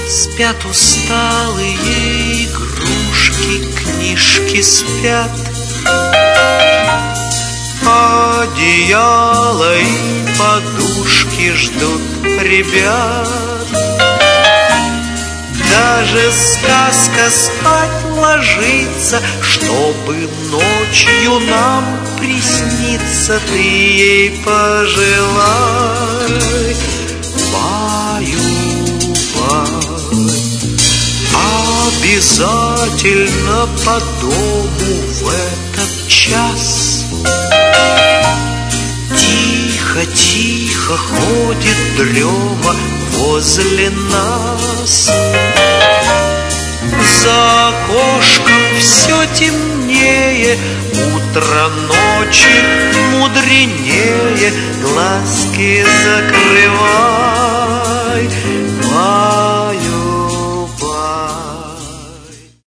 Спят усталые игрушки, книжки спят, одеяло и подушки ждут ребят. Даже сказка спать ложится, чтобы ночью нам присниться. Ты ей пожелай, баю-бай. Обязательно по дому в этот час тихо-тихо ходит дрема возле нас. За окошком все темнее, утро ночи мудренее. Глазки закрывай,